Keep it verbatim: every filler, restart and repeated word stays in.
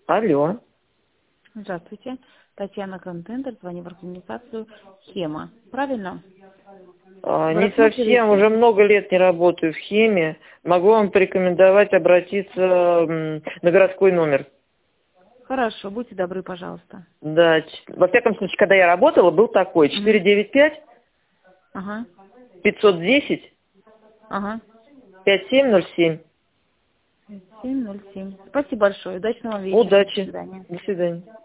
Алло. Здравствуйте. Татьяна Контендер, звоню в организацию «Хема». Правильно? А, Вы не совсем, рассматриваете? уже много лет не работаю в Хеме. Могу вам порекомендовать обратиться м, на городской номер. Хорошо, будьте добры, пожалуйста. Да, ч- во всяком случае, когда я работала, был такой четыре Мгм. девять пять Ага, пятьсот десять ага. пять семь ноль семь. семь ноль семь. Спасибо большое. Удачного вечера. До Удачи. свидания. До свидания.